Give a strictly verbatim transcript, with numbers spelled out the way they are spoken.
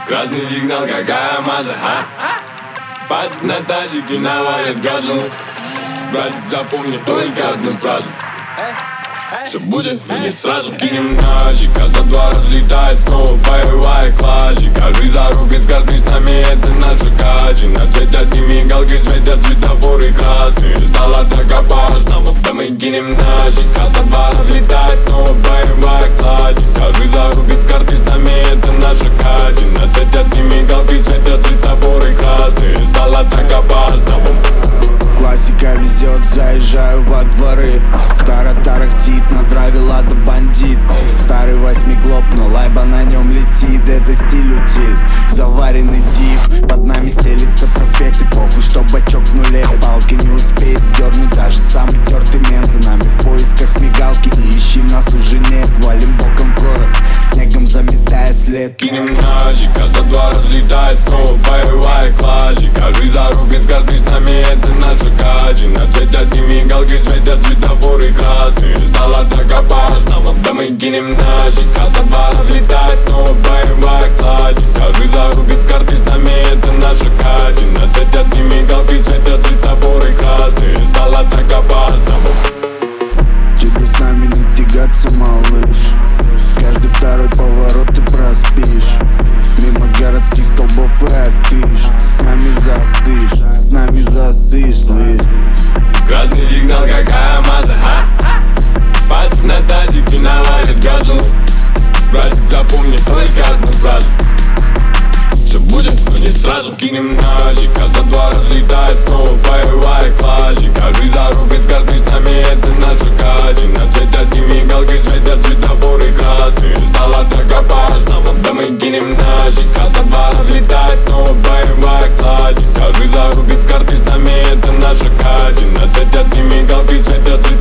Красный сигнал, какая маза, а? Пальцы на тазике навалят газу. Братик, запомни только одну фразу: все будет, но не сразу. Кинем ножик, а за два разлетает снова боевая классика. Жизнь за руки с карты, с нами это наша качина. Светят не мигалки, светят светофоры красные. Стало так опасно, да мы кинем ножик, а за два разлетает снова боевая классика. Жизнь за руки с карты, с нами это наша качина. Светят не мигалки, светят светофоры красные. Стало так опасно. Классика везет, заезжаю во дворы. Тара тарахтит, на драйве лада бандит. Старый восьмиглоб, но лайба на нем летит. Это стиль утильс, заваренный див. Под нами стелится проспект, и похуй, что бачок в нуле. Палки не успеет дернуть даже самый тертый мент. За нами в поисках мигалки, не ищи, нас уже нет. Валим боком в город, снегом заметая след. Кинем ножик, а за два разлетает снова боевая классика. Жизнь за руки с карты, с нами это наша качина. Светят не мигалки, светят светофоры красные. Стало так опасно, да мы кинем ножик, а за два разлетает снова боевая классика. Жизнь за руки с карты, с нами это наша качина. Светят не мигалки, светят светофоры красные. Стало так опасно. Тебе с нами не тягаться, малыш. Каждый второй поворот ты проспишь. Мимо городских столбов и афиш. Ты с нами засышь, ты с нами засышь, слышь. Красный сигнал, какая маза, а? Пальцы на тазике навалит газу. Братик, запомни только одну фразу: все будет, но не сразу. Кинем ножик, а за два разлетает снова боевая классика. Жизнь за руки с карты, с нами это наша качина. Светят не мигалки, светят светофоры красные. Стало так опасно, да мы кинем ножик, а за два разлетает снова боевая классика. Жизнь за руки с карты, с нами это наша качина. Светят не мигалки, светят светофоры